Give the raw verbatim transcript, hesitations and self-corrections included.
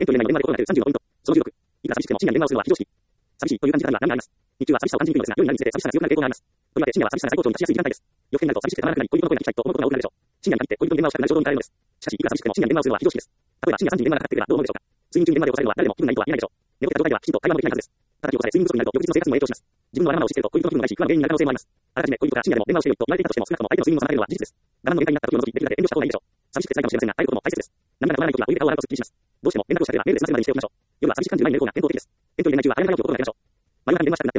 遠距離恋愛の恋愛でコロナでさんじゅうのポイント。そのじゅうろく。いくら寂しくても深夜に電話をするのは非常識。寂しいという感じ方には何があります。日中は寂しさを感じにくいのですが、夜になるにつれて寂しさが強くなる傾向があります。とりわけ深夜は寂しさが最高潮に達しやすい時間帯です。夜更けになると寂しくてたまらなくなり、恋人の声が聞きたいと思うことが多くなるでしょう。深夜に限って恋人に電話をしたくなる衝動に駆られるのです。しかし、いくら寂しくても深夜に電話をするのは非常識です。例えば深夜さんじに電話がかかってくればどう思うでしょうか。睡眠中に電話で押されるのは誰でも気分がいいとは言えないでしょう。寝起きた状態ではきちんと会話もできないはずです。叩き起こされ睡眠不足になると翌日の生活にも影響します。自分のわがままを押し付けると恋人の気分がないし、不安の原因になる可能性もあります。あらかじめ恋人から深夜でも電話をしてよいと言われていたとしても、少なくとも相手の睡眠を妨げるのは事実です。我慢の限界になった時を除き、できるだけ遠慮した方がいいでしょう。寂しくて辛いかもしれませんが、会えることも大切です。涙が止まらない時はお湯で顔を洗うとすっきりします。どうしても連絡をしたければメールで済ませるまでにしておきましょう。夜は寂しく感じる前に寝る方が健康的です。遠距離恋愛中は早め早起きを心がけましょう。真夜中に電話したくなる